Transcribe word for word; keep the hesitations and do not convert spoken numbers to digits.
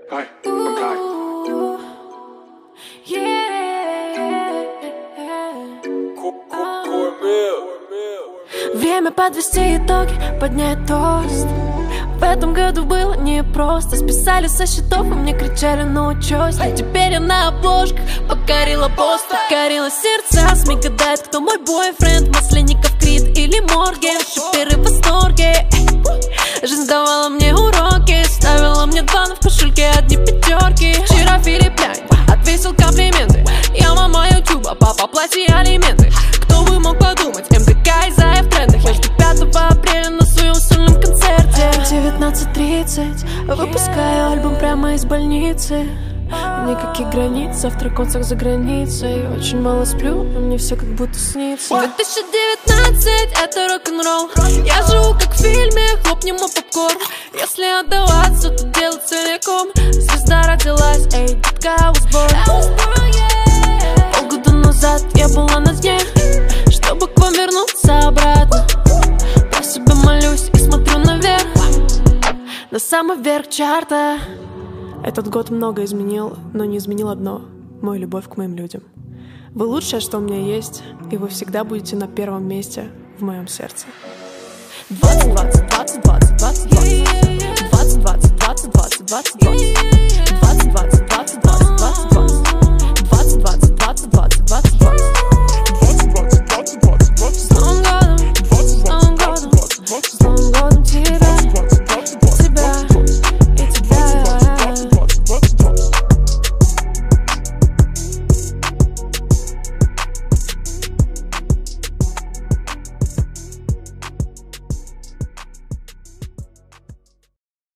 Hey, okay. Время подвести итоги, поднять тост. В этом году было непросто. Списали со счетов, и мне кричали на учёс. А теперь я на обложках покорила пост. Покорила сердца, СМИ гадает, кто мой бойфренд. Масленников, Крид или Морген. Шиперы в восторге. Жизнь давала мне уроки, ставила мне два, но в кошельке одни пятерки. Вчера Филипп Ляйн отвесил комплименты. Я мама ютуба, папа плати алименты. Кто бы мог подумать, МДК и Зая в трендах. Я жду пятого апреля на своем сольном концерте. девятнадцать тридцать, выпускаю альбом прямо из больницы. Никаких границ, завтра концерт за границей. Очень мало сплю, но мне все как будто снится. две тысячи девятнадцать, это рок-н-ролл. Я живу как в фильме, хлопни мой попкорн. Если отдаваться, то делать целиком. Звезда родилась, эй, детка, I was born. Полгода назад я была на дне, чтобы к вам вернуться обратно. Про себя молюсь и смотрю наверх, на самый верх чарта. Этот год много изменил, но не изменил одно — мою любовь к моим людям. Вы лучшее, что у меня есть, и вы всегда будете на первом месте в моем сердце. Двадцать, двадцать, двадцать, двадцать, двадцать, двадцать, двадцать, двадцать, двадцать, двадцать.